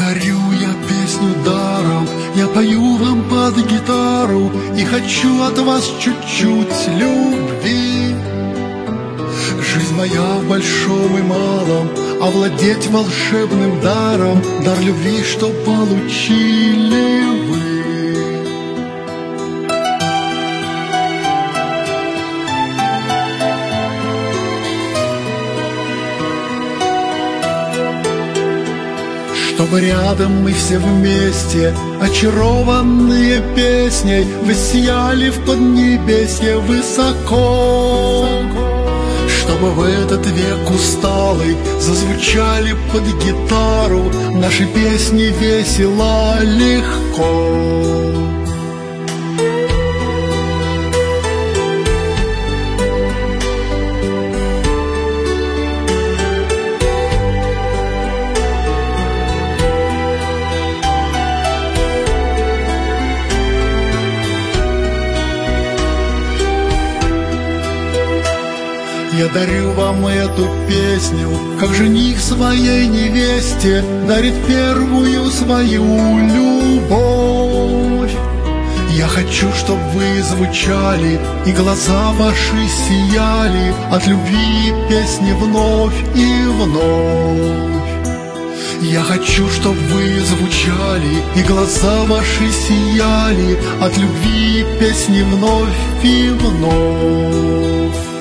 дарю я песню даром, я пою вам под гитару и хочу от вас чуть-чуть любви. Жизнь моя в большом и малом, овладеть волшебным даром, дар любви, что получили вы. Чтобы рядом мы все вместе, очарованные песней, воссияли в поднебесье высоко. Чтобы в этот век усталый зазвучали под гитару наши песни весело, легко. Я дарю вам эту песню, как жених своей невесте дарит первую свою любовь. Я хочу, чтоб вы звучали, и глаза ваши сияли от любви песни вновь и вновь. Я хочу, чтоб вы звучали, и глаза ваши сияли от любви песни вновь и вновь.